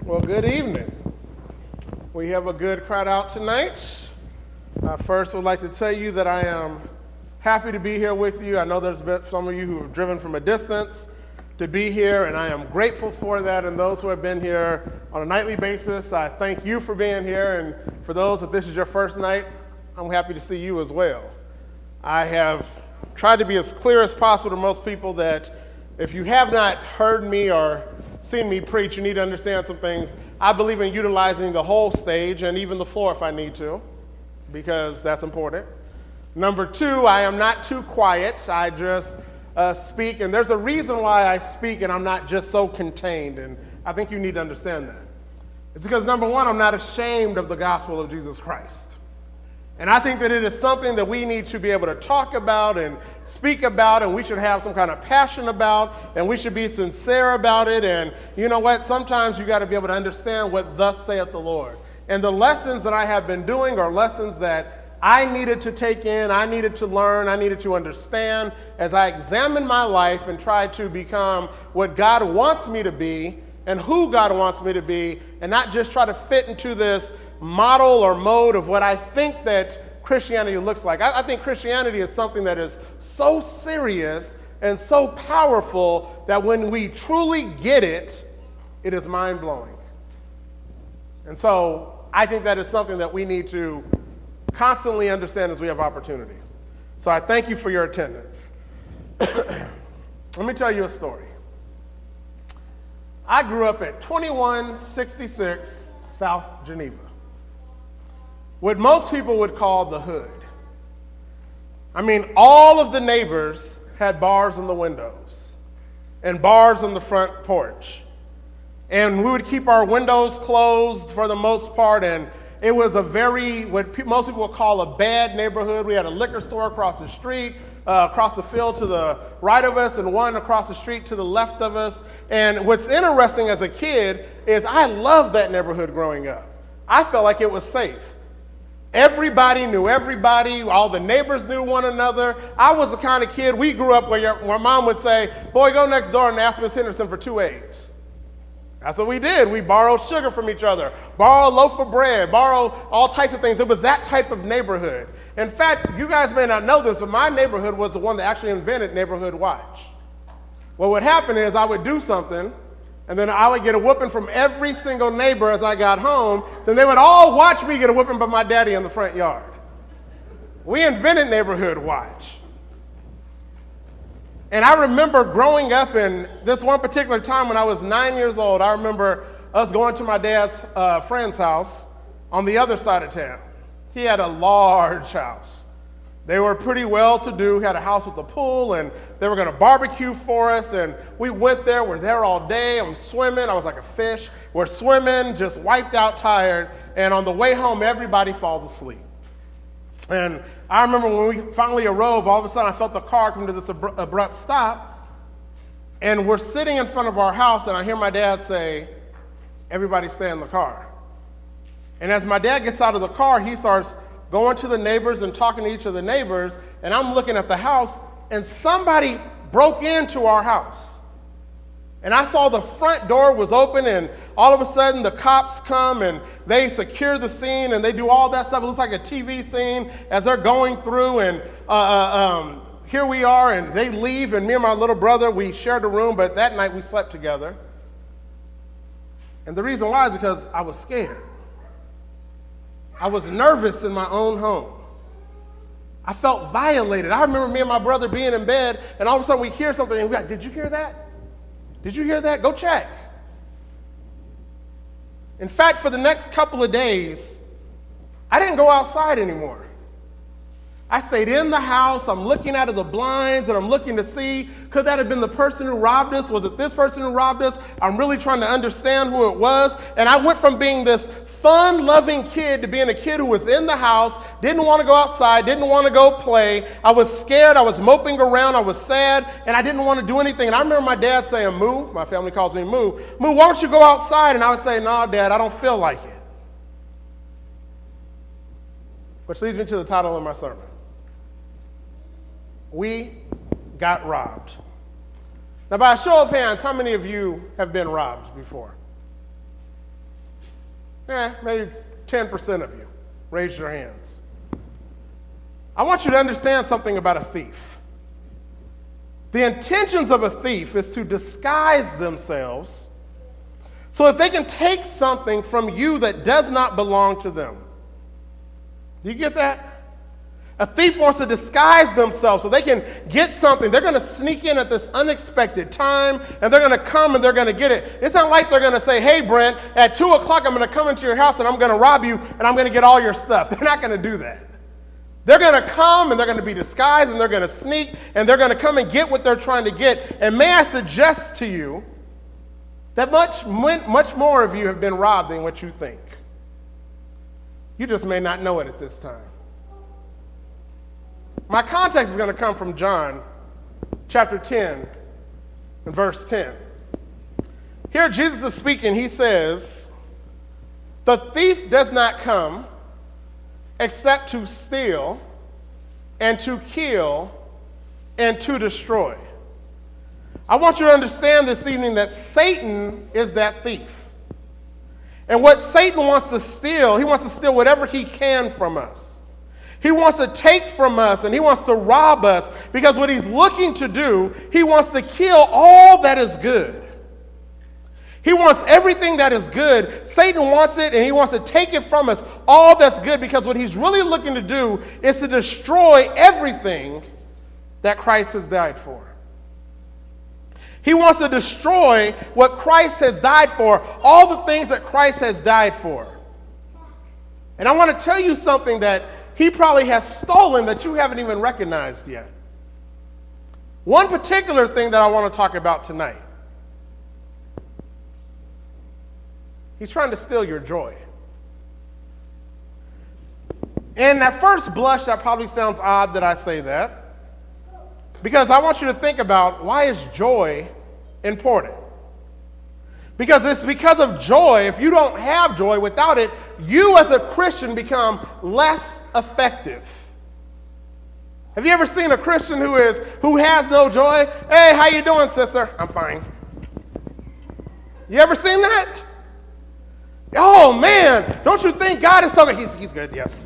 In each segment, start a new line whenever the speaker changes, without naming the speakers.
Well, good evening. We have a good crowd out tonight. First, would like to tell you that I am happy to be here with you. I know there's been some of you who have driven from a distance to be here, and I am grateful for that. And those who have been here on a nightly basis, I thank you for being here. And for those, if this is your first night, I'm happy to see you as well. I have tried to be as clear as possible to most people that if you have not heard me or seen me preach, you need to understand some things. I believe in utilizing the whole stage and even the floor if I need to, because that's important. Number two, I am not too quiet. I just speak, and there's a reason why I speak and I'm not just so contained, and I think you need to understand that. It's because, number one, I'm not ashamed of the gospel of Jesus Christ. And I think that it is something that we need to be able to talk about and speak about, and we should have some kind of passion about, and we should be sincere about it. And you know what? Sometimes you got to be able to understand what thus saith the Lord. And the lessons that I have been doing are lessons that I needed to take in, I needed to learn, I needed to understand as I examine my life and try to become what God wants me to be and who God wants me to be, and not just try to fit into this model or mode of what I think that Christianity looks like. I think Christianity is something that is so serious and so powerful that when we truly get it, it is mind-blowing. And so I think that is something that we need to constantly understand as we have opportunity. So I thank you for your attendance. Let me tell you a story. I grew up at 2166 South Geneva, what most people would call the hood. I mean, all of the neighbors had bars in the windows and bars on the front porch. And we would keep our windows closed for the most part, and it was a very, what most people would call a bad neighborhood. We had a liquor store across the street, across the field to the right of us, and one across the street to the left of us. And what's interesting as a kid is I loved that neighborhood growing up. I felt like it was safe. Everybody knew everybody. All the neighbors knew one another. I was the kind of kid, we grew up where mom would say, boy, go next door and ask Miss Henderson for 2 eggs. That's what we did. We borrowed sugar from each other, borrowed a loaf of bread, borrowed all types of things. It was that type of neighborhood. In fact, you guys may not know this, but my neighborhood was the one that actually invented Neighborhood Watch. What would happen is I would do something, and then I would get a whooping from every single neighbor as I got home. Then they would all watch me get a whooping by my daddy in the front yard. We invented Neighborhood Watch. And I remember growing up in this one particular time when I was 9 years old. I remember us going to my dad's friend's house on the other side of town. He had a large house. They were pretty well-to-do, had a house with a pool, and they were going to barbecue for us, and we went there. We're there all day. I'm swimming. I was like a fish. We're swimming, just wiped out, tired, and on the way home, everybody falls asleep. And I remember when we finally arrived, all of a sudden I felt the car come to this abrupt stop, and we're sitting in front of our house, and I hear my dad say, everybody stay in the car. And as my dad gets out of the car, he starts going to the neighbors and talking to each of the neighbors, and I'm looking at the house, and somebody broke into our house. And I saw the front door was open, and all of a sudden the cops come and they secure the scene and they do all that stuff. It looks like a TV scene as they're going through, and here we are, and they leave, and me and my little brother, we shared a room, but that night we slept together. And the reason why is because I was scared. I was nervous in my own home. I felt violated. I remember me and my brother being in bed, and all of a sudden we hear something, and we're like, did you hear that? Did you hear that? Go check. In fact, for the next couple of days, I didn't go outside anymore. I stayed in the house. I'm looking out of the blinds, and I'm looking to see, could that have been the person who robbed us? Was it this person who robbed us? I'm really trying to understand who it was. And I went from being this fun-loving kid to being a kid who was in the house, didn't want to go outside, didn't want to go play. I was scared. I was moping around. I was sad, and I didn't want to do anything. And I remember my dad saying, Moo, my family calls me Moo, Moo, why don't you go outside? And I would say, no, Dad, I don't feel like it. Which leads me to the title of my sermon. We got robbed. Now, by a show of hands, how many of you have been robbed before? Maybe 10% of you raised your hands. I want you to understand something about a thief. The intentions of a thief is to disguise themselves so that they can take something from you that does not belong to them. Do you get that? A thief wants to disguise themselves so they can get something. They're going to sneak in at this unexpected time, and they're going to come and they're going to get it. It's not like they're going to say, hey, Brent, at 2 o'clock I'm going to come into your house and I'm going to rob you and I'm going to get all your stuff. They're not going to do that. They're going to come and they're going to be disguised and they're going to sneak and they're going to come and get what they're trying to get. And may I suggest to you that much more of you have been robbed than what you think. You just may not know it at this time. My context is going to come from John chapter 10 and verse 10. Here Jesus is speaking. He says, the thief does not come except to steal and to kill and to destroy. I want you to understand this evening that Satan is that thief. And what Satan wants to steal, he wants to steal whatever he can from us. He wants to take from us and he wants to rob us because what he's looking to do, he wants to kill all that is good. He wants everything that is good. Satan wants it and he wants to take it from us, all that's good, because what he's really looking to do is to destroy everything that Christ has died for. He wants to destroy what Christ has died for, all the things that Christ has died for. And I want to tell you something that he probably has stolen that you haven't even recognized yet. One particular thing that I want to talk about tonight. He's trying to steal your joy. And at first blush, that probably sounds odd that I say that, because I want you to think about, why is joy important? Because it's because of joy. If you don't have joy, without it, you as a Christian become less effective. Have you ever seen a Christian who has no joy? Hey, how you doing, sister? I'm fine. You ever seen that? Oh man, don't you think God is so good? He's good, yes.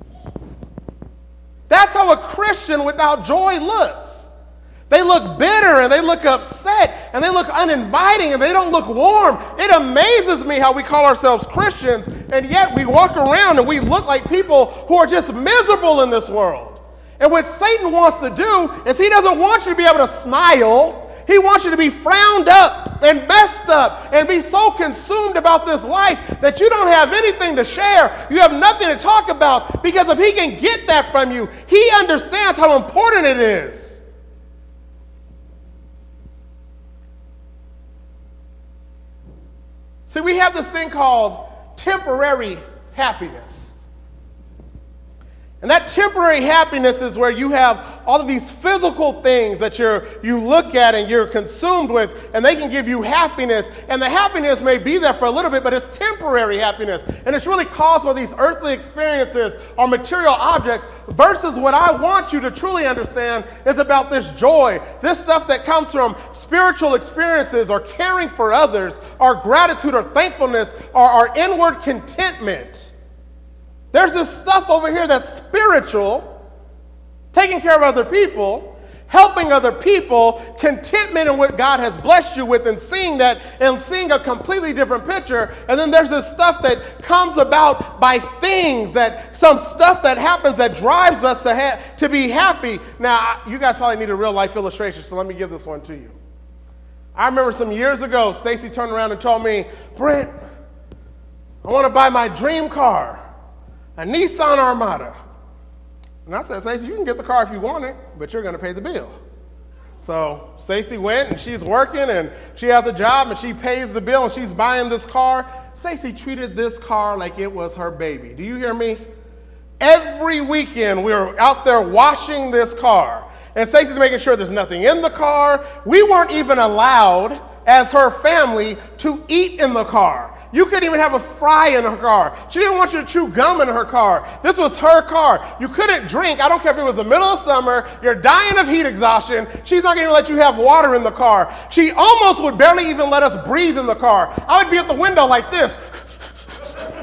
That's how a Christian without joy looks. They look bitter and they look upset and they look uninviting and they don't look warm. It amazes me how we call ourselves Christians and yet we walk around and we look like people who are just miserable in this world. And what Satan wants to do is he doesn't want you to be able to smile. He wants you to be frowned up and messed up and be so consumed about this life that you don't have anything to share. You have nothing to talk about, because if he can get that from you, he understands how important it is. See, we have this thing called temporary happiness. And that temporary happiness is where you have all of these physical things that you look at and you're consumed with, and they can give you happiness. And the happiness may be there for a little bit, but it's temporary happiness. And it's really caused by these earthly experiences or material objects, versus what I want you to truly understand is about this joy, this stuff that comes from spiritual experiences or caring for others or gratitude or thankfulness or our inward contentment. There's this stuff over here that's spiritual, taking care of other people, helping other people, contentment in what God has blessed you with, and seeing that and seeing a completely different picture. And then there's this stuff that comes about by things, that some stuff that happens that drives us to be happy. Now, you guys probably need a real life illustration, so let me give this one to you. I remember some years ago, Stacy turned around and told me, Brent, I want to buy my dream car. A Nissan Armada. And I said, Stacey, you can get the car if you want it, but you're going to pay the bill. So Stacey went and she's working and she has a job and she pays the bill and she's buying this car. Stacey treated this car like it was her baby. Do you hear me? Every weekend we were out there washing this car. And Stacey's making sure there's nothing in the car. We weren't even allowed, as her family, to eat in the car. You couldn't even have a fry in her car. She didn't want you to chew gum in her car. This was her car. You couldn't drink. I don't care if it was the middle of summer. You're dying of heat exhaustion. She's not going to let you have water in the car. She almost would barely even let us breathe in the car. I would be at the window like this.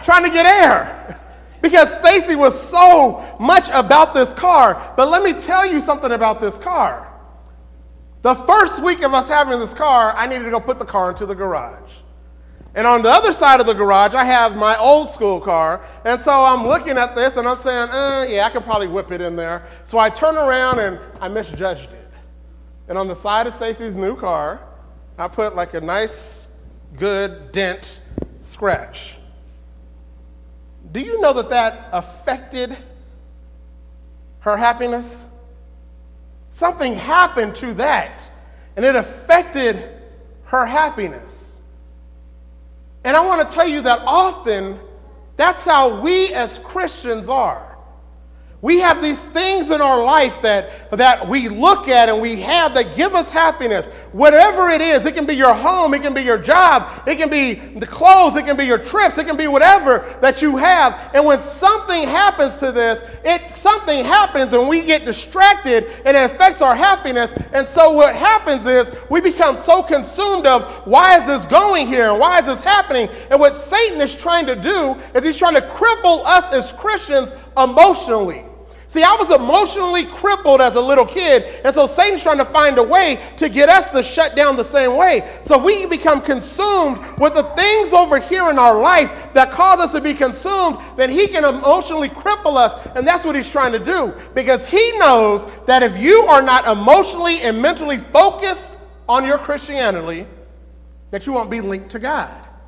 trying to get air because Stacy was so much about this car. But let me tell you something about this car. The first week of us having this car, I needed to go put the car into the garage. And on the other side of the garage, I have my old school car. And so I'm looking at this and I'm saying, yeah, I could probably whip it in there. So I turn around and I misjudged it. And on the side of Stacy's new car, I put like a nice, good dent scratch. Do you know that that affected her happiness? Something happened to that, and it affected her happiness. And I want to tell you that often, that's how we as Christians are. We have these things in our life that we look at and we have that give us happiness. Whatever it is, it can be your home, it can be your job, it can be the clothes, it can be your trips, it can be whatever that you have. And when something happens to this, something happens and we get distracted and it affects our happiness. And so what happens is we become so consumed of why is this going here and why is this happening? And what Satan is trying to do is he's trying to cripple us as Christians emotionally. See, I was emotionally crippled as a little kid, and so Satan's trying to find a way to get us to shut down the same way. So we become consumed with the things over here in our life that cause us to be consumed, then he can emotionally cripple us, and that's what he's trying to do. Because he knows that if you are not emotionally and mentally focused on your Christianity, that you won't be linked to God.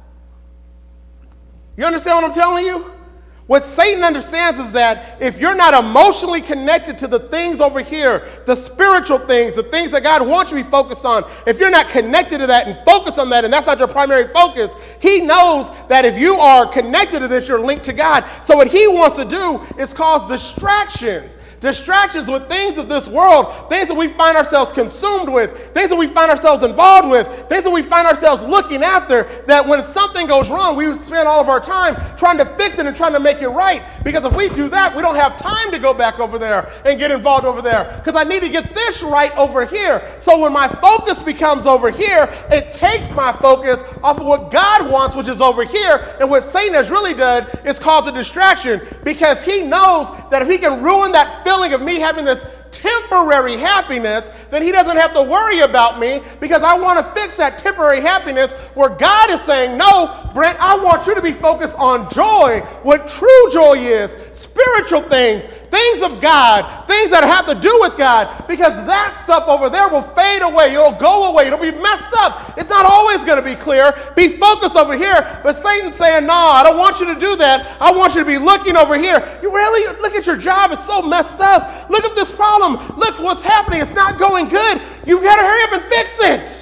You understand what I'm telling you? What Satan understands is that if you're not emotionally connected to the things over here, the spiritual things, the things that God wants you to be focused on, if you're not connected to that and focus on that, and that's not your primary focus, he knows that if you are connected to this, you're linked to God. So what he wants to do is cause distractions. Distractions with things of this world, things that we find ourselves consumed with, things that we find ourselves involved with, things that we find ourselves looking after, that when something goes wrong, we spend all of our time trying to fix it and trying to make it right. Because if we do that, we don't have time to go back over there and get involved over there. Because I need to get this right over here. So when my focus becomes over here, it takes my focus off of what God wants, which is over here. And what Satan has really done is cause a distraction, because he knows that if he can ruin that feeling of me having this temporary happiness, then he doesn't have to worry about me, because I want to fix that temporary happiness where God is saying, no, Brent, I want you to be focused on joy, what true joy is, spiritual things, things of God, things that have to do with God, because that stuff over there will fade away. It'll go away. It'll be messed up. It's not always going to be clear. Be focused over here. But Satan's saying, no, I don't want you to do that. I want you to be looking over here. You really look at your job. It's so messed up. Look at this problem. Look what's happening. It's not going good. You got to hurry up and fix it.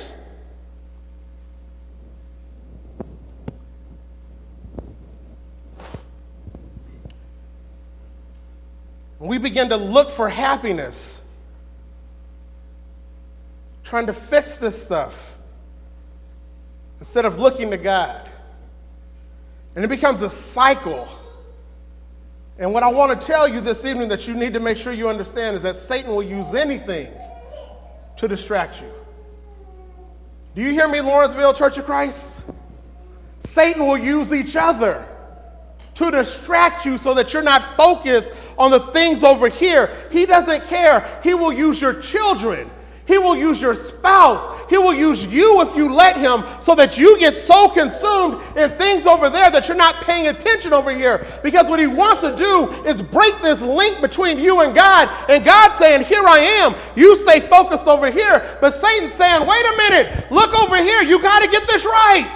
We begin to look for happiness, trying to fix this stuff instead of looking to God. And it becomes a cycle. And what I want to tell you this evening that you need to make sure you understand is that Satan will use anything to distract you. Do you hear me, Lawrenceville Church of Christ? Satan will use each other to distract you so that you're not focused on the things over here. He doesn't care. He will use your children. He will use your spouse. He will use you if you let him, so that you get so consumed in things over there that you're not paying attention over here. Because what he wants to do is break this link between you and God. And God saying, here I am. You stay focused over here. But Satan's saying, wait a minute. Look over here. You got to get this right.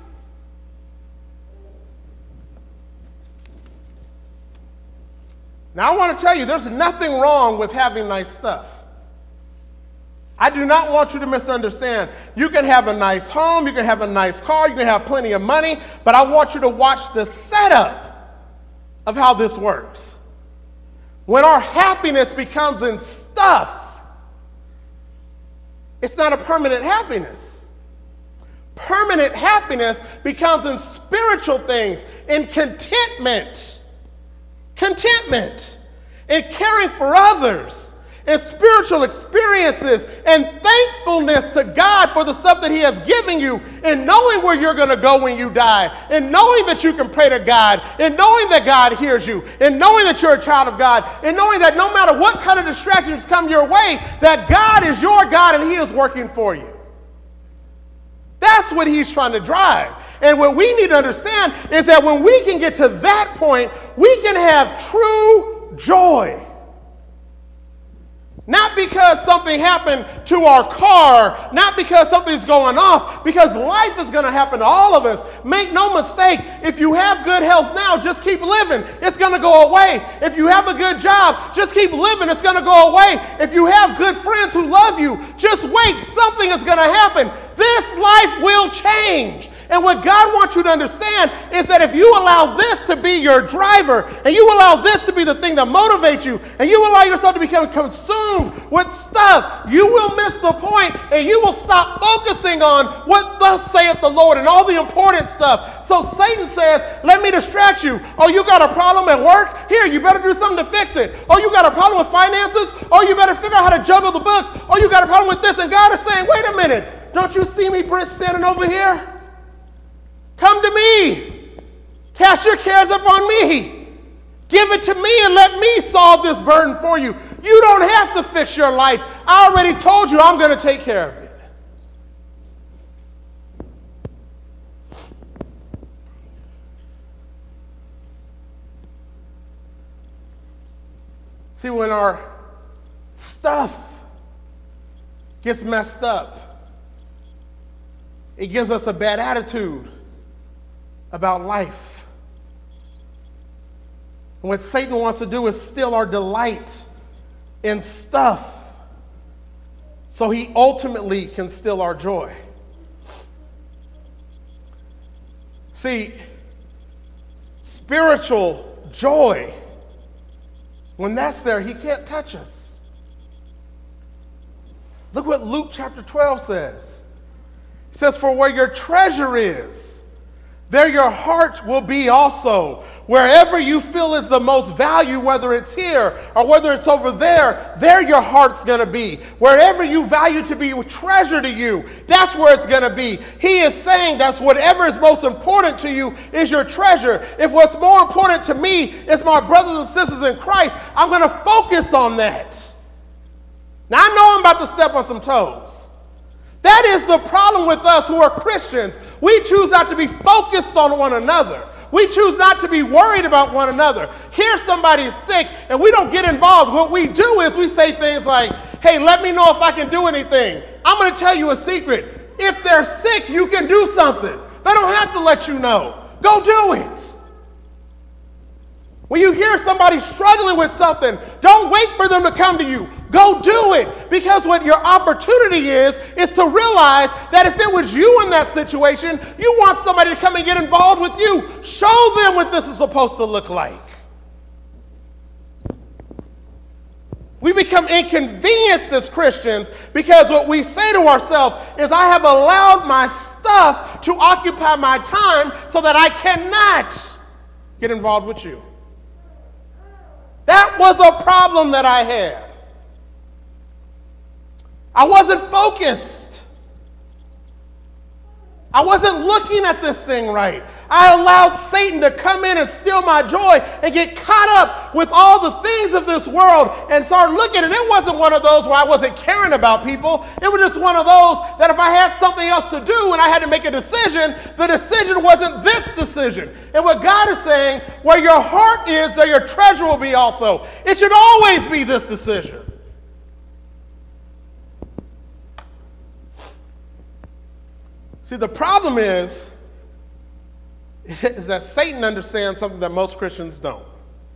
Now, I want to tell you, there's nothing wrong with having nice stuff. I do not want you to misunderstand. You can have a nice home, you can have a nice car, you can have plenty of money, but I want you to watch the setup of how this works. When our happiness becomes in stuff, it's not a permanent happiness. Permanent happiness becomes in spiritual things, in contentment, in caring for others, and spiritual experiences and thankfulness to God for the stuff that he has given you, and knowing where you're going to go when you die, and knowing that you can pray to God, and knowing that God hears you, and knowing that you're a child of God, and knowing that no matter what kind of distractions come your way, that God is your God and he is working for you. That's what he's trying to drive. And what we need to understand is that when we can get to that point, we can have true joy. Not because something happened to our car, not because something's going off, because life is going to happen to all of us. Make no mistake, if you have good health now, just keep living. It's going to go away. If you have a good job, just keep living. It's going to go away. If you have good friends who love you, just wait. Something is going to happen. This life will change. And what God wants you to understand is that if you allow this to be your driver, and you allow this to be the thing that motivates you, and you allow yourself to become consumed with stuff, you will miss the point, and you will stop focusing on what thus saith the Lord and all the important stuff. So Satan says, let me distract you. Oh, you got a problem at work? Here, you better do something to fix it. Oh, you got a problem with finances? Oh, you better figure out how to juggle the books. Oh, you got a problem with this. And God is saying, wait a minute. Don't you see me, Brent, standing over here? Come to me. Cast your cares upon me. Give it to me and let me solve this burden for you. You don't have to fix your life. I already told you I'm going to take care of it. See, when our stuff gets messed up, it gives us a bad attitude about life. And what Satan wants to do is steal our delight in stuff so he ultimately can steal our joy. See, spiritual joy, when that's there, he can't touch us. Look what Luke chapter 12 says. It says, for where your treasure is, there your heart will be also. Wherever you feel is the most value, whether it's here or whether it's over there, there your heart's going to be. Wherever you value to be a treasure to you, that's where it's going to be. He is saying that's whatever is most important to you is your treasure. If what's more important to me is my brothers and sisters in Christ, I'm going to focus on that. Now, I know I'm about to step on some toes. That is the problem with us who are Christians. We choose not to be focused on one another. We choose not to be worried about one another. Here somebody is sick and we don't get involved. What we do is we say things like, hey, let me know if I can do anything. I'm going to tell you a secret. If they're sick, you can do something. They don't have to let you know. Go do it. When you hear somebody struggling with something, don't wait for them to come to you. Go do it. Because what your opportunity is to realize that if it was you in that situation, you want somebody to come and get involved with you. Show them what this is supposed to look like. We become inconvenienced as Christians because what we say to ourselves is, I have allowed my stuff to occupy my time so that I cannot get involved with you. That was a problem that I had. I wasn't focused. I wasn't looking at this thing right. I allowed Satan to come in and steal my joy and get caught up with all the things of this world and start looking. And it wasn't one of those where I wasn't caring about people. It was just one of those that if I had something else to do and I had to make a decision, the decision wasn't this decision. And what God is saying, where your heart is, there your treasure will be also. It should always be this decision. See, the problem is that Satan understands something that most Christians don't.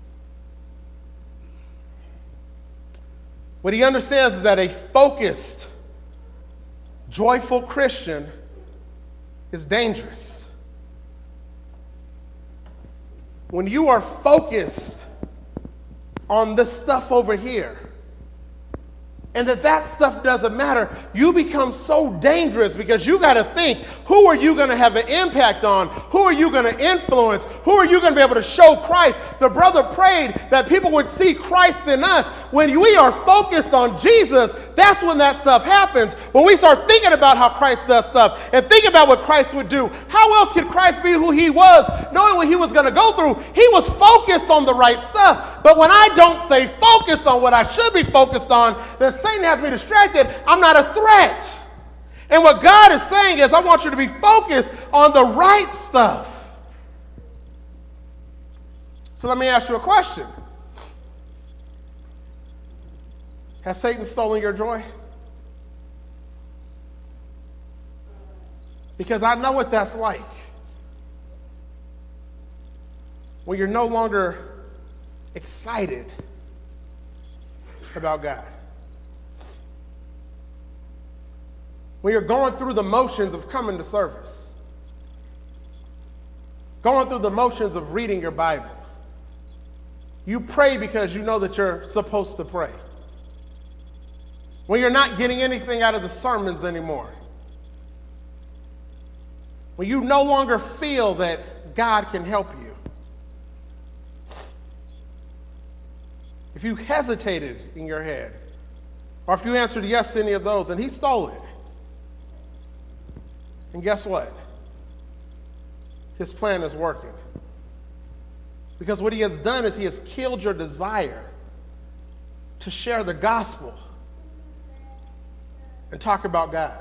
What he understands is that a focused, joyful Christian is dangerous. When you are focused on this stuff over here, and that stuff doesn't matter, you become so dangerous because you got to think, who are you going to have an impact on? Who are you going to influence? Who are you going to be able to show Christ? The brother prayed that people would see Christ in us. When we are focused on Jesus, that's when that stuff happens. When we start thinking about how Christ does stuff and think about what Christ would do, how else could Christ be who he was, knowing what he was going to go through? He was focused on the right stuff. But when I don't stay focused on what I should be focused on, then Satan has me distracted. I'm not a threat. And what God is saying is, I want you to be focused on the right stuff. So let me ask you a question. Has Satan stolen your joy? Because I know what that's like. When you're no longer excited about God. When you're going through the motions of coming to service. Going through the motions of reading your Bible. You pray because you know that you're supposed to pray. When you're not getting anything out of the sermons anymore. When you no longer feel that God can help you. If you hesitated in your head, or if you answered yes to any of those, and he stole it. And guess what? His plan is working. Because what he has done is he has killed your desire to share the gospel and talk about God.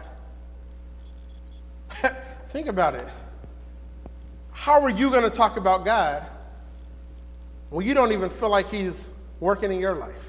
Think about it. How are you going to talk about God when you don't even feel like he's working in your life?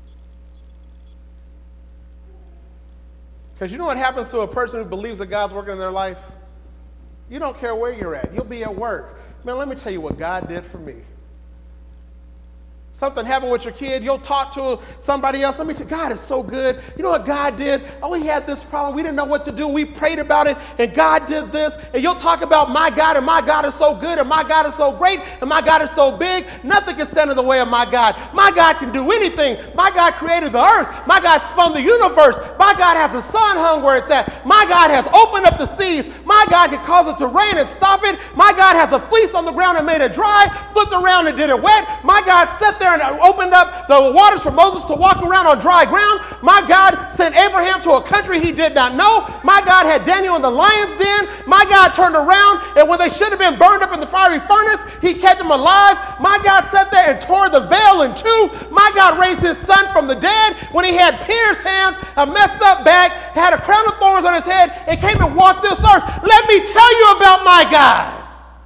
Because you know what happens to a person who believes that God's working in their life? You don't care where you're at. You'll be at work. Man, let me tell you what God did for me. Something happened with your kid, you'll talk to somebody else. Let me tell you, God is so good. You know what God did? Oh, we had this problem. We didn't know what to do. We prayed about it, and God did this. And you'll talk about my God, and my God is so good, and my God is so great, and my God is so big. Nothing can stand in the way of my God. My God can do anything. My God created the earth. My God spun the universe. My God has the sun hung where it's at. My God has opened up the seas. My God can cause it to rain and stop it. My God has a fleece on the ground and made it dry, flipped around and did it wet. My God sat there and opened up the waters for Moses to walk around on dry ground. My God sent Abraham to a country he did not know. My God had Daniel in the lion's den. My God turned around, and when they should have been burned up in the fiery furnace, he kept them alive. My God sat there and tore the veil in two. My God raised his son from the dead when he had pierced hands, a messed up back, had a crown of thorns on his head, and came and walked this earth. Let me tell you about my God.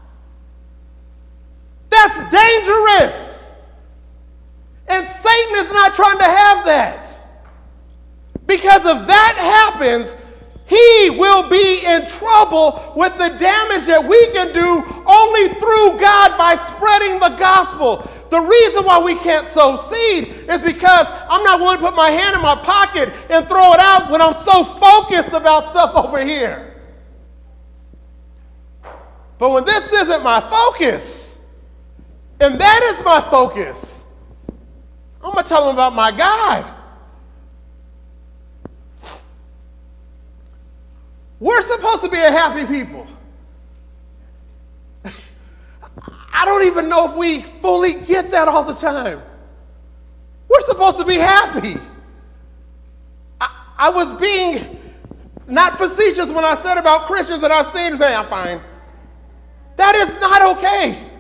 That's dangerous. And Satan is not trying to have that. Because if that happens, he will be in trouble with the damage that we can do only through God by spreading the gospel. The reason why we can't sow seed is because I'm not willing to put my hand in my pocket and throw it out when I'm so focused about stuff over here. But when this isn't my focus, and that is my focus, I'm going to tell them about my God. We're supposed to be a happy people. I don't even know if we fully get that all the time. We're supposed to be happy. I was being not facetious when I said about Christians that I've seen say, I'm fine. That is not okay.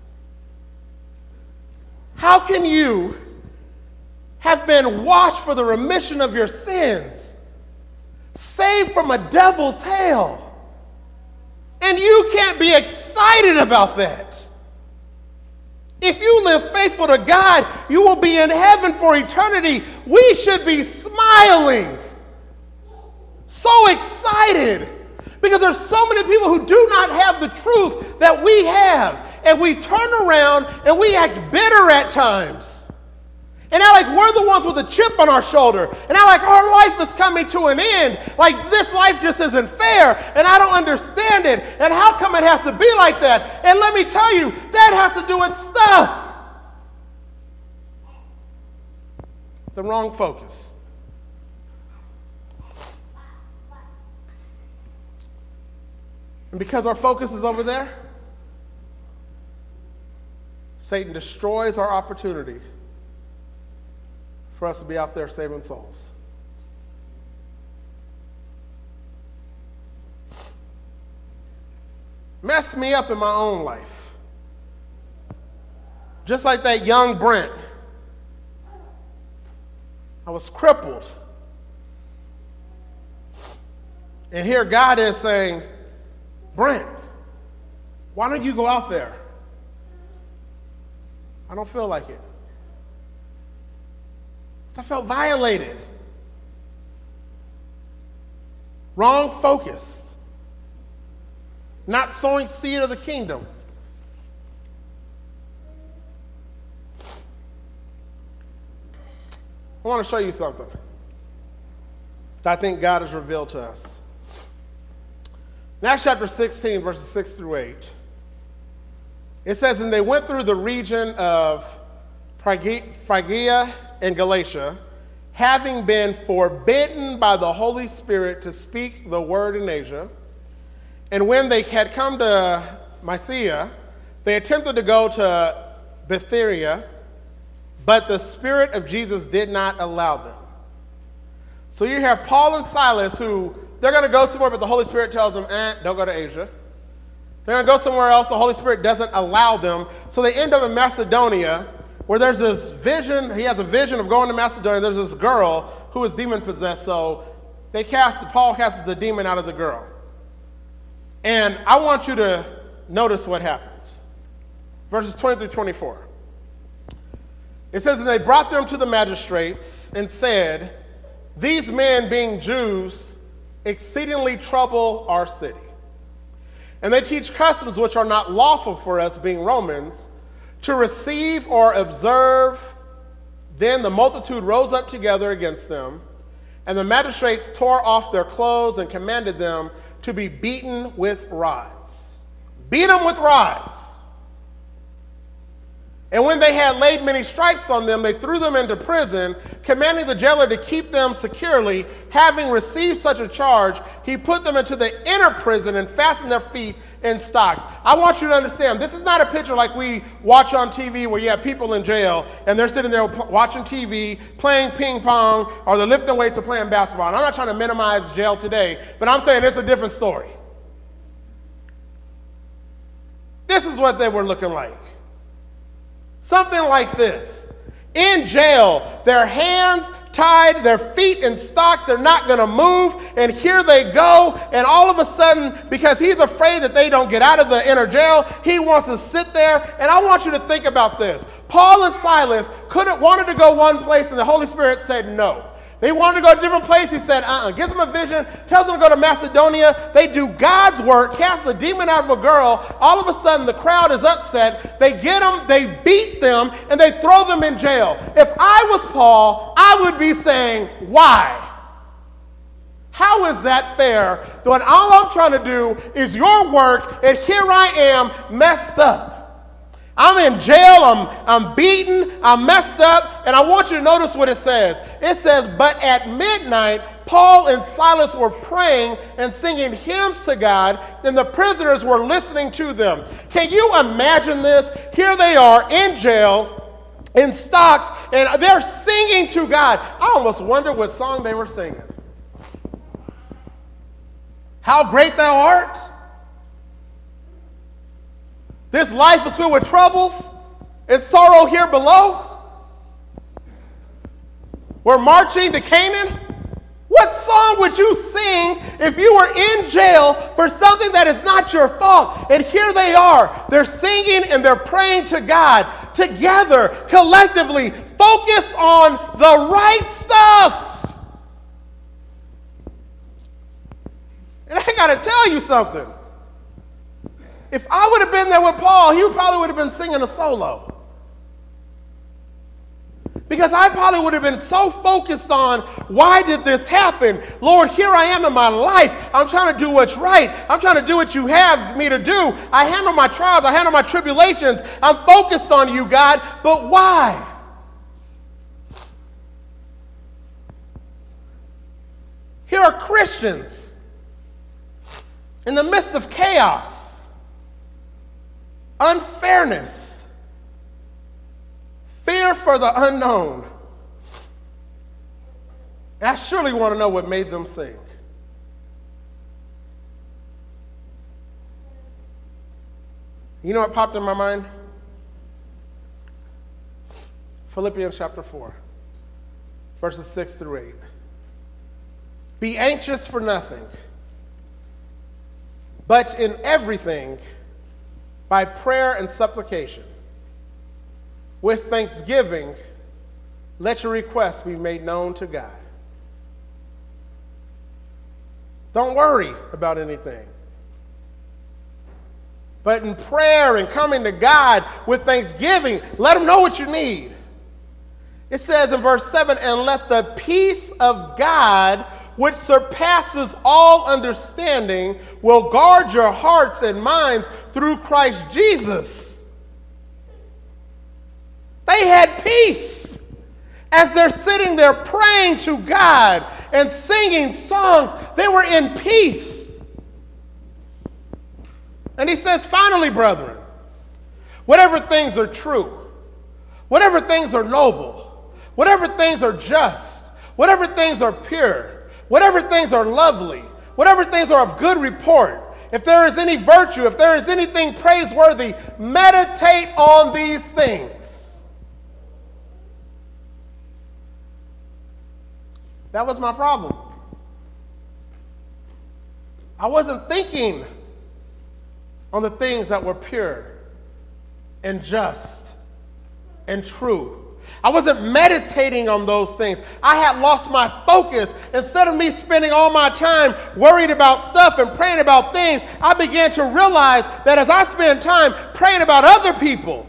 How can you have been washed for the remission of your sins, saved from a devil's hell, and you can't be excited about that? If you live faithful to God, you will be in heaven for eternity. We should be smiling, so excited, because there's so many people who do not have the truth that we have, and we turn around and we act bitter at times. And act like we're the ones with a chip on our shoulder. And act like our life is coming to an end. Like this life just isn't fair. And I don't understand it. And how come it has to be like that? And let me tell you, that has to do with stuff. The wrong focus. And because our focus is over there, Satan destroys our opportunity for us to be out there saving souls. Messed me up in my own life. Just like that young Brent. I was crippled. And here God is saying, Brent, why don't you go out there? I don't feel like it. I felt violated. Wrong focused. Not sowing seed of the kingdom. I want to show you something that I think God has revealed to us. In Acts chapter 16, verses 6 through 8, it says, and they went through the region of Phrygia and Galatia, having been forbidden by the Holy Spirit to speak the word in Asia. And when they had come to Mysia, they attempted to go to Bithynia, but the Spirit of Jesus did not allow them. So you have Paul and Silas who, they're going to go somewhere, but the Holy Spirit tells them, don't go to Asia. They're going to go somewhere else, the Holy Spirit doesn't allow them. So they end up in Macedonia, where there's this vision, he has a vision of going to Macedonia. There's this girl who is demon-possessed, so Paul casts the demon out of the girl. And I want you to notice what happens. Verses 20 through 24. It says, and they brought them to the magistrates and said, these men, being Jews, exceedingly trouble our city. And they teach customs which are not lawful for us, being Romans, to receive or observe. Then the multitude rose up together against them, and the magistrates tore off their clothes and commanded them to be beaten with rods. Beat them with rods. And when they had laid many stripes on them, they threw them into prison, commanding the jailer to keep them securely. Having received such a charge, he put them into the inner prison and fastened their feet in stocks. I want you to understand, this is not a picture like we watch on TV where you have people in jail and they're sitting there watching TV, playing ping pong, or they're lifting weights or playing basketball. And I'm not trying to minimize jail today, but I'm saying it's a different story. This is what they were looking like. Something like this. In jail, their hands tied, their feet in stocks, they're not going to move, and here they go, and all of a sudden, because he's afraid that they don't get out of the inner jail, he wants to sit there, and I want you to think about this. Paul and Silas wanted to go one place, and the Holy Spirit said no. They wanted to go to a different place. He said, gives them a vision, tells them to go to Macedonia. They do God's work, cast a demon out of a girl. All of a sudden, the crowd is upset. They get them, they beat them, and they throw them in jail. If I was Paul, I would be saying, why? How is that fair? When all I'm trying to do is your work, and here I am messed up. I'm in jail, I'm beaten, I'm messed up, and I want you to notice what it says. It says, but at midnight, Paul and Silas were praying and singing hymns to God, and the prisoners were listening to them. Can you imagine this? Here they are in jail, in stocks, and they're singing to God. I almost wonder what song they were singing. How great thou art. This life is filled with troubles and sorrow here below. We're marching to Canaan. What song would you sing if you were in jail for something that is not your fault? And here they are. They're singing and they're praying to God together, collectively, focused on the right stuff. And I got to tell you something. If I would have been there with Paul, he probably would have been singing a solo. Because I probably would have been so focused on, why did this happen? Lord, here I am in my life. I'm trying to do what's right. I'm trying to do what you have me to do. I handle my trials. I handle my tribulations. I'm focused on you, God. But why? Here are Christians. in the midst of chaos, unfairness, fear for the unknown. And I surely want to know what made them sing. You know what popped in my mind? Philippians chapter 4, verses 6 through 8. Be anxious for nothing, but in everything, by prayer and supplication, with thanksgiving, let your requests be made known to God. Don't worry about anything. But in prayer and coming to God with thanksgiving, let him know what you need. It says in verse 7, and let the peace of God, which surpasses all understanding, will guard your hearts and minds through Christ Jesus. They had peace as they're sitting there praying to God and singing songs. They were in peace. And he says, finally, brethren, whatever things are true, whatever things are noble, whatever things are just, whatever things are pure, whatever things are lovely, whatever things are of good report, if there is any virtue, if there is anything praiseworthy, meditate on these things. That was my problem. I wasn't thinking on the things that were pure and just and true. I wasn't meditating on those things. I had lost my focus. Instead of me spending all my time worried about stuff and praying about things, I began to realize that as I spend time praying about other people,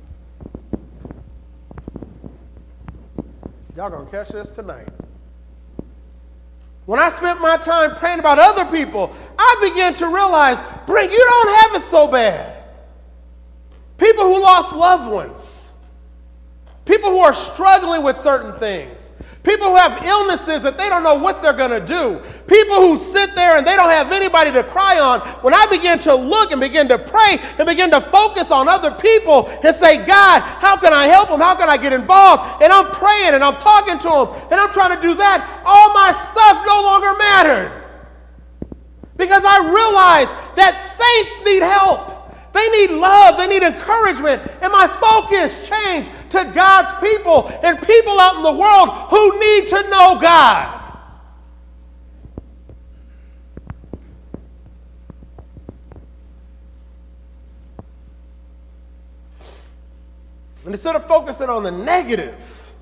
y'all gonna catch this tonight. When I spent my time praying about other people, I began to realize, Brent, you don't have it so bad. People who lost loved ones, people who are struggling with certain things, people who have illnesses that they don't know what they're going to do, people who sit there and they don't have anybody to cry on. When I began to look and begin to pray and begin to focus on other people and say, God, how can I help them? How can I get involved? And I'm praying and I'm talking to them and I'm trying to do that. All my stuff no longer mattered. Because I realized that saints need help. They need love. They need encouragement. And my focus changed to God's people and people out in the world who need to know God. And instead of focusing on the negative,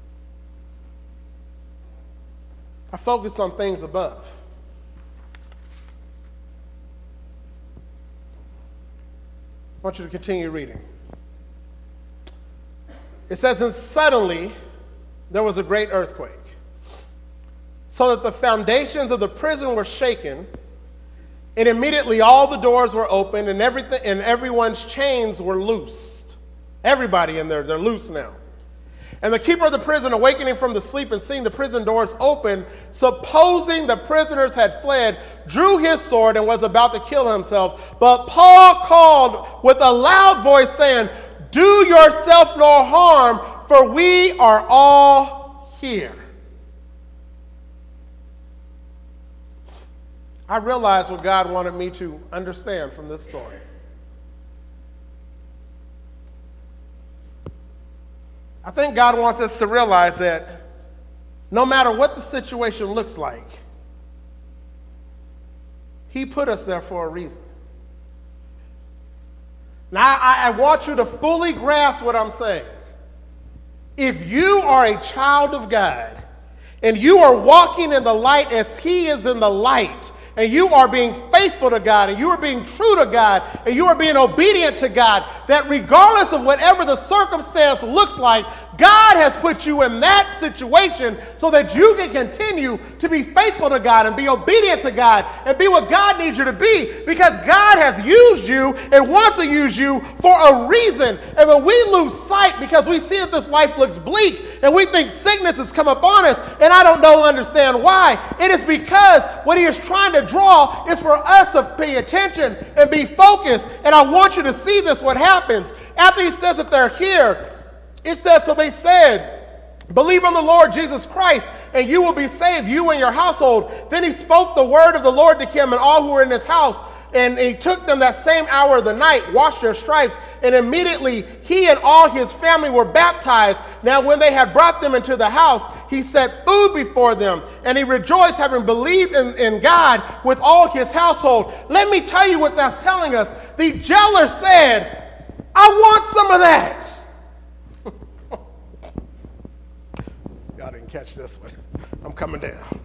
I focused on things above. I want you to continue reading. It says, and suddenly there was a great earthquake, so that the foundations of the prison were shaken, and immediately all the doors were opened, and everything, and everyone's chains were loosed. Everybody in there, they're loose now. And the keeper of the prison, awakening from the sleep and seeing the prison doors open, supposing the prisoners had fled, drew his sword and was about to kill himself. But Paul called with a loud voice, saying, do yourself no harm, for we are all here. I realized what God wanted me to understand from this story. I think God wants us to realize that no matter what the situation looks like, He put us there for a reason. Now, I want you to fully grasp what I'm saying. If you are a child of God and you are walking in the light as He is in the light, and you are being faithful to God, and you are being true to God, and you are being obedient to God, that regardless of whatever the circumstance looks like, God has put you in that situation so that you can continue to be faithful to God and be obedient to God and be what God needs you to be, because God has used you and wants to use you for a reason. And when we lose sight because we see that this life looks bleak and we think sickness has come upon us, and I don't know, understand why, it is because what he is trying to draw is for us to pay attention and be focused. And I want you to see this, what happens. After he says that they're here, it says, so they said, believe on the Lord Jesus Christ, and you will be saved, you and your household. Then he spoke the word of the Lord to him and all who were in his house. And he took them that same hour of the night, washed their stripes, and immediately he and all his family were baptized. Now when they had brought them into the house, he set food before them, and he rejoiced, having believed in God with all his household. Let me tell you what that's telling us. The jailer said, I want some of that. Y'all didn't catch this one. I'm coming down.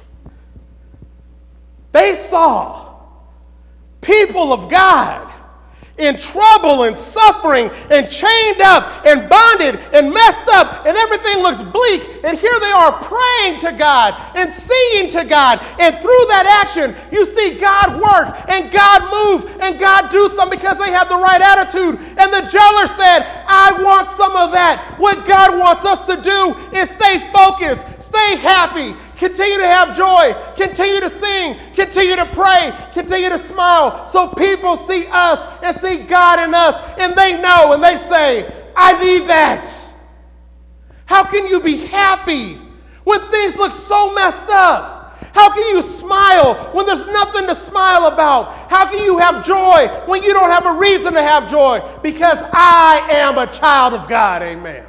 They saw people of God in trouble and suffering and chained up and bonded and messed up, and everything looks bleak. And here they are praying to God and singing to God. And through that action, you see God work and God move and God do something because they have the right attitude. And the jailer said, I want some of that. What God wants us to do is stay focused, stay happy, continue to have joy, continue to sing, continue to pray, continue to smile, so people see us and see God in us, and they know and they say, I need that. How can you be happy when things look so messed up? How can you smile when there's nothing to smile about? How can you have joy when you don't have a reason to have joy? Because I am a child of God, amen.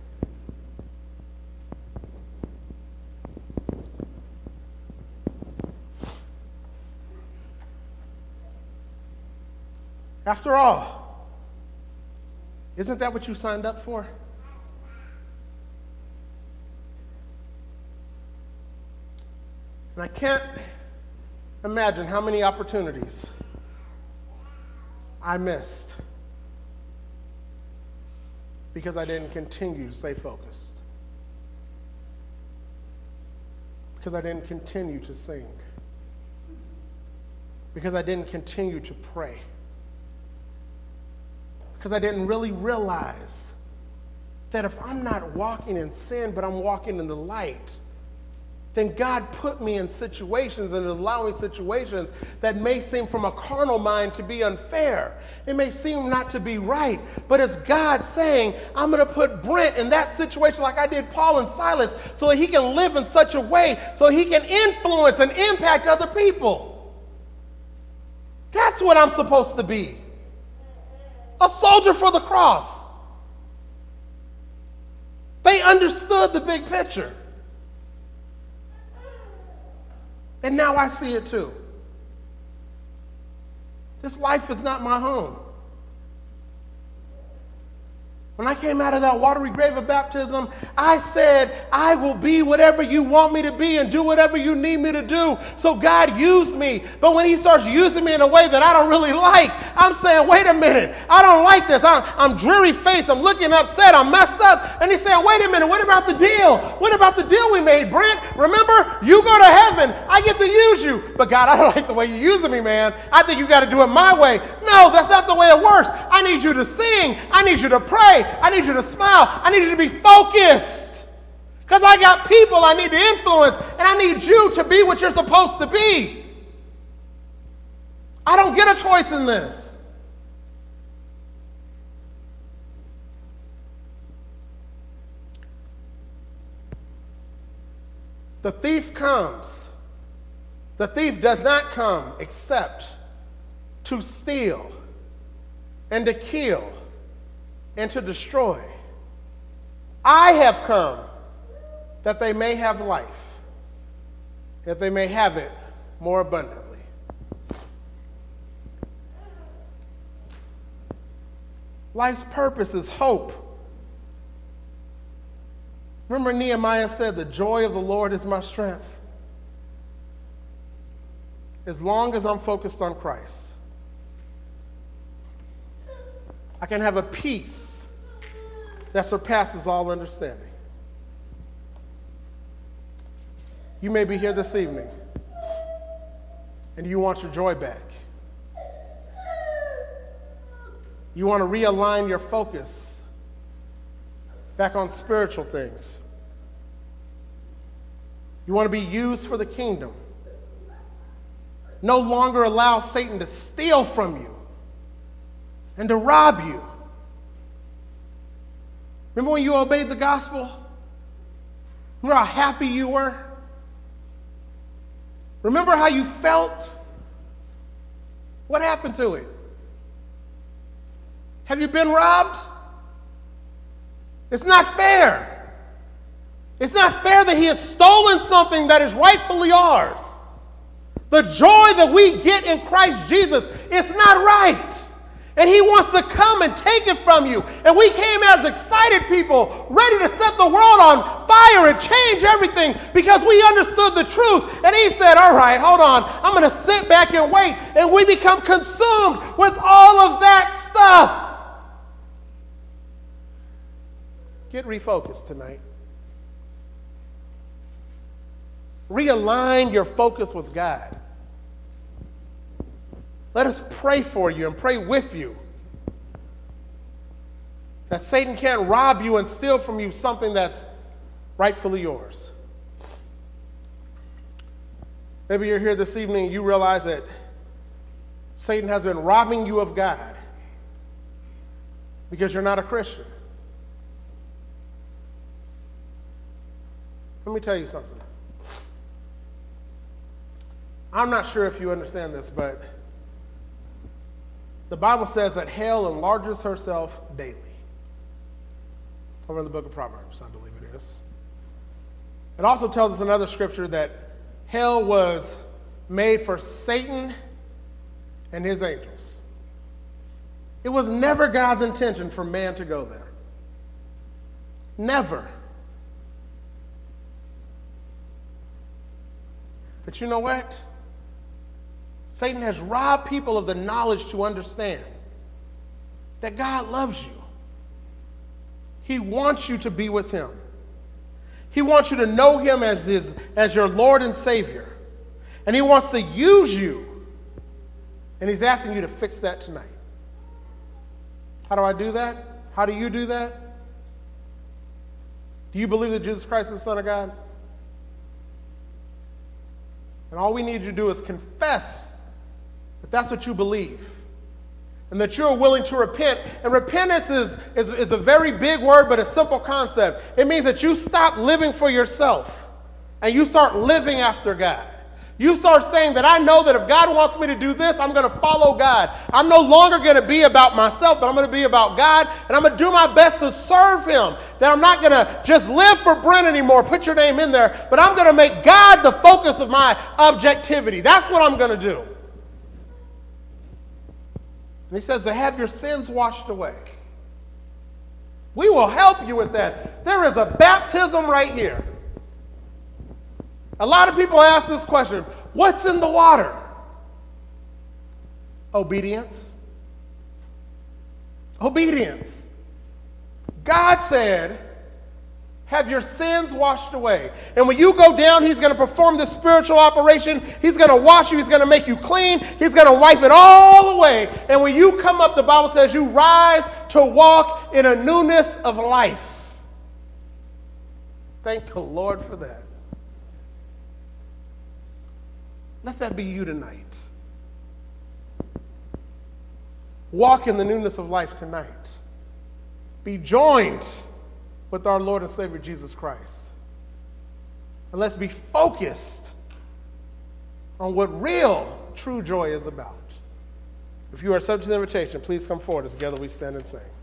After all, isn't that what you signed up for? And I can't imagine how many opportunities I missed because I didn't continue to stay focused, because I didn't continue to sing, because I didn't continue to pray, because I didn't really realize that if I'm not walking in sin, but I'm walking in the light, then God put me in situations and allowing situations that may seem from a carnal mind to be unfair. It may seem not to be right, but it's God saying, I'm going to put Brent in that situation like I did Paul and Silas, so that he can live in such a way so he can influence and impact other people. That's what I'm supposed to be. A soldier for the cross. They understood the big picture. And now I see it too. This life is not my home. When I came out of that watery grave of baptism, I said, I will be whatever you want me to be and do whatever you need me to do. So God used me. But when he starts using me in a way that I don't really like, I'm saying, wait a minute, I don't like this. I'm dreary-faced. I'm looking upset. I'm messed up. And he's saying, wait a minute, what about the deal? What about the deal we made, Brent? Remember, you go to heaven. I get to use you. But God, I don't like the way you're using me, man. I think you got to do it my way. No, that's not the way it works. I need you to sing. I need you to pray. I need you to smile. I need you to be focused. Because I got people I need to influence, and I need you to be what you're supposed to be. I don't get a choice in this. The thief comes. The thief does not come except to steal and to kill and to destroy. I have come that they may have life, that they may have it more abundantly. Life's purpose is hope. Remember Nehemiah said, the joy of the Lord is my strength. As long as I'm focused on Christ, I can have a peace that surpasses all understanding. You may be here this evening and you want your joy back. You want to realign your focus back on spiritual things. You want to be used for the kingdom. No longer allow Satan to steal from you and to rob you. Remember when you obeyed the gospel? Remember how happy you were? Remember how you felt? What happened to it? Have you been robbed? It's not fair. It's not fair that he has stolen something that is rightfully ours. The joy that we get in Christ Jesus is not right. And he wants to come and take it from you. And we came as excited people, ready to set the world on fire and change everything because we understood the truth. And he said, all right, hold on. I'm going to sit back and wait. And we become consumed with all of that stuff. Get refocused tonight. Realign your focus with God. Let us pray for you and pray with you that Satan can't rob you and steal from you something that's rightfully yours. Maybe you're here this evening and you realize that Satan has been robbing you of God because you're not a Christian. Let me tell you something. I'm not sure if you understand this, but the Bible says that hell enlarges herself daily. Over in the book of Proverbs, I believe it is. It also tells us another scripture that hell was made for Satan and his angels. It was never God's intention for man to go there. Never. But you know what? Satan has robbed people of the knowledge to understand that God loves you. He wants you to be with him. He wants you to know him as your Lord and Savior. And he wants to use you. And he's asking you to fix that tonight. How do I do that? How do you do that? Do you believe that Jesus Christ is the Son of God? And all we need you to do is confess that that's what you believe. And that you're willing to repent. And repentance is a very big word, but a simple concept. It means that you stop living for yourself and you start living after God. You start saying that I know that if God wants me to do this, I'm going to follow God. I'm no longer going to be about myself, but I'm going to be about God, and I'm going to do my best to serve him. That I'm not going to just live for Brent anymore, put your name in there, but I'm going to make God the focus of my objectivity. That's what I'm going to do. And he says to have your sins washed away. We will help you with that. There is a baptism right here. A lot of people ask this question, what's in the water? Obedience. Obedience. God said, have your sins washed away. And when you go down, he's going to perform this spiritual operation. He's going to wash you. He's going to make you clean. He's going to wipe it all away. And when you come up, the Bible says you rise to walk in a newness of life. Thank the Lord for that. Let that be you tonight. Walk in the newness of life tonight. Be joined with our Lord and Savior Jesus Christ. And let's be focused on what real, true joy is about. If you are subject to the invitation, please come forward as together we stand and sing.